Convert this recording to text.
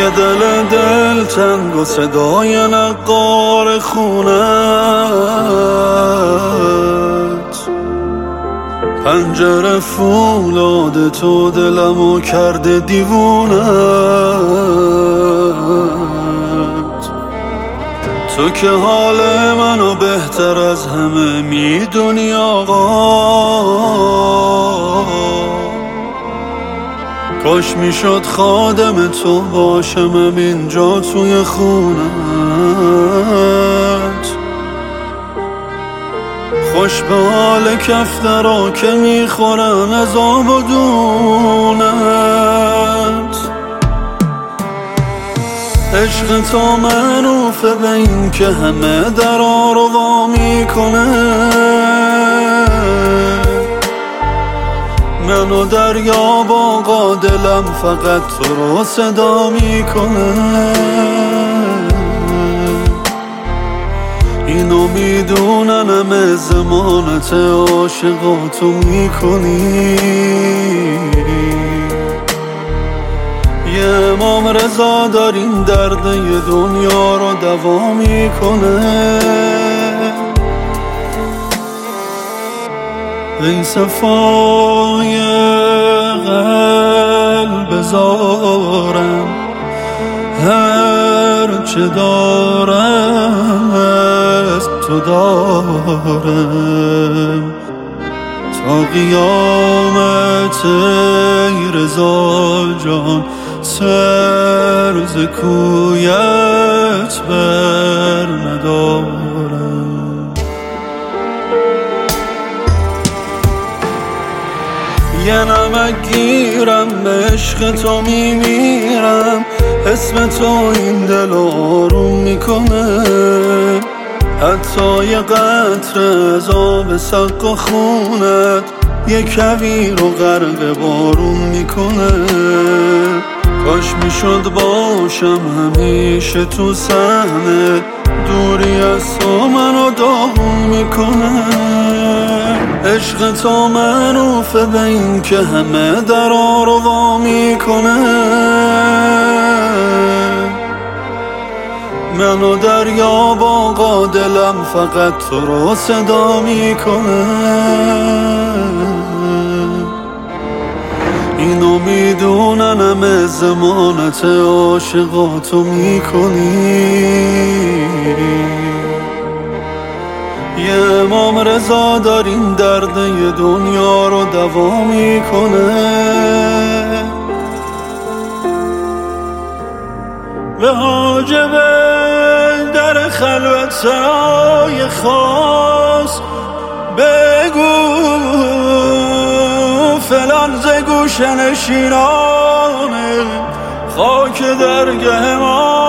یه دل تنگ و صدای نقار خونت، پنجره فولاد تو دلمو کرده دیوونت. تو که حال منو بهتر از همه میدونی آقا، کاش میشد خادم تو باشم اینجا توی خونت. خوش به حال کفترا که میخورن از آب و دونت. عشق تو معروفه به این که همه درا رو وا میکنه، منو دریا باقا دلم فقط تو رو صدا میکنه. اینو میدونن همه زمانت عاشقاتو میکنی. یه امام رضا دارین درد یه دنیا رو دوا میکنه. ای صفای قلب زارم، هر چه دارم از تو دارم، تا قیامت ای رضا جان سر ز کویت بر ندارم. یه نمک گیرم به عشق تو میمیرم، اسم تو این دل آروم میکنه. حتی یه قطره از آب سقف و خونت یه کویر و غرق بارون میکنه. کاش میشد باشم همیشه تو صحنه، دوری از تو منو داغون میکنه. عشق تو معروفه به این که همه درا رو وا میکنه، منو دریا باقا دلم فقط تو رو صدا میکنه. اینو میدونن همه زمانت عاشقاتو میکنی. یه امام رضا دارین درد یه دنیا رو دوا میکنه. به حاجب در خلوت سرای خاص بگو فلان ز گوشه نشینانه خاک درگه ما